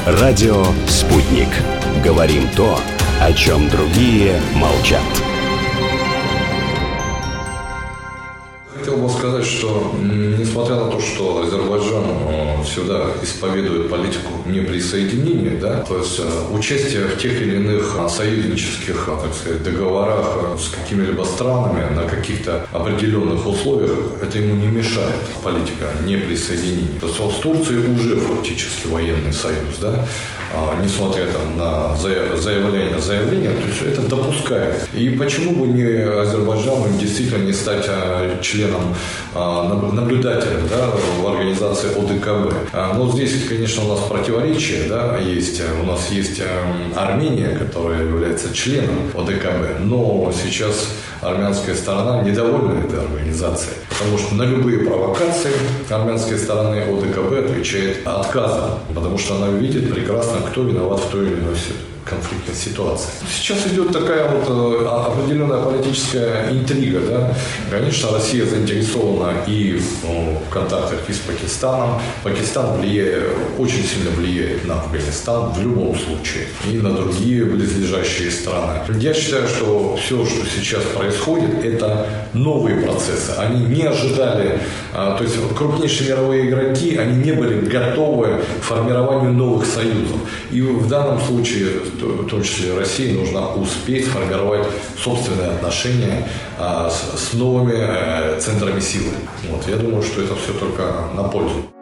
Радио «Спутник». Говорим то, о чем другие молчат. Хотел бы сказать, что несмотря на то, что Азербайджан всегда исповедует политику неприсоединения, да, то есть участие в тех или иных союзнических, так сказать, договорах с какими-либо странами на каких-то определенных условиях, это ему не мешает, политика неприсоединения. То есть он с Турцией уже фактически военный союз, да, несмотря там, на заявление, то есть это допускает. И почему бы не Азербайджану действительно не стать членом, наблюдателем, да, в организации ОДКБ. Но здесь, конечно, у нас противоречие, да, есть. У нас есть Армения, которая является членом ОДКБ, но сейчас армянская сторона недовольна этой организацией, потому что на любые провокации армянской стороны ОДКБ отвечает отказом, потому что она видит прекрасно, кто виноват в той или иной конфликтной ситуации. Сейчас идет такая вот определенная политическая интрига, да. Конечно, Россия заинтересована и в контактах и с Пакистаном. Пакистан очень сильно влияет на Афганистан в любом случае и на другие близлежащие страны. Я считаю, что все, что сейчас происходит, это новые процессы. Они не ожидали, то есть крупнейшие мировые игроки, они не были готовы к формированию новых союзов. И в данном случае, в том числе России, нужно успеть сформировать собственные отношения с новыми центрами силы. Вот, я думаю, что это все только на пользу.